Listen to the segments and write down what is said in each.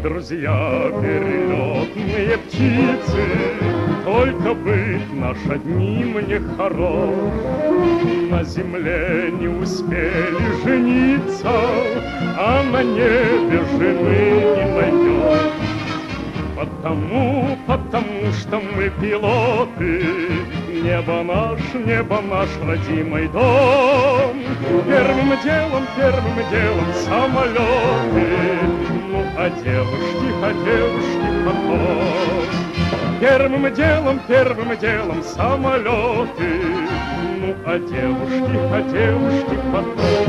друзья, перелетные птицы, только быт наш одним не хорош. На земле не успели жениться, а на небе жены не найдем. Потому что мы пилоты, небо наш родимый дом. Первым делом самолеты, ну а девушки потом. Первым делом самолеты, ну а девушки потом.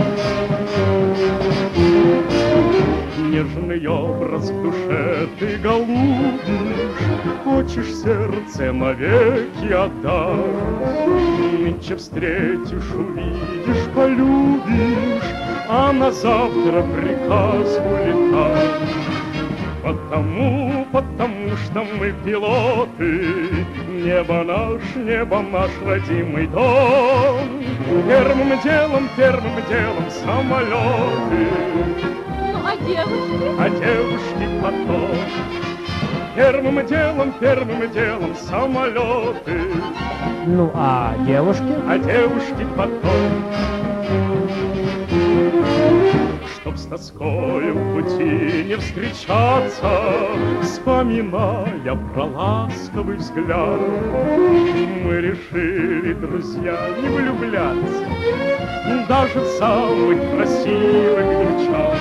Нежный образ в душе ты голубишь, хочешь сердце навеки отдать. Нынче встретишь, увидишь, полюбишь, а на завтра приказ улетать. Потому что мы пилоты, небо наш родимый дом. Первым делом самолеты, а девушки потом. Первым делом самолеты, Ну, а девушки потом. Чтоб с тоскою в пути не встречаться, вспоминая про ласковый взгляд, мы решили, друзья, не влюбляться даже в самых красивых девчат.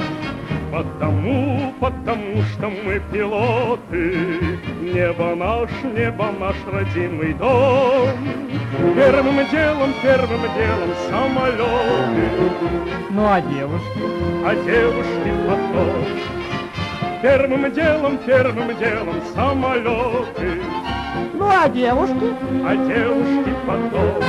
Потому что мы пилоты, небо наш родимый дом. Первым делом самолеты, Ну, а девушки? девушки потом. Первым делом самолеты, Ну, а девушки? девушки потом.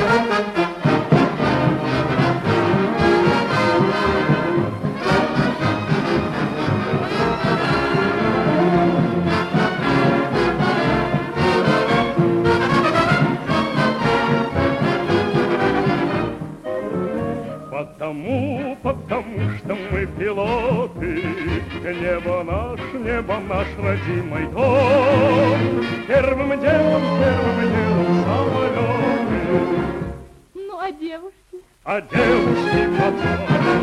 Потому что мы пилоты, небо наш родимый дом. Первым делом самолеты, Ну, а девушки? девушки потом.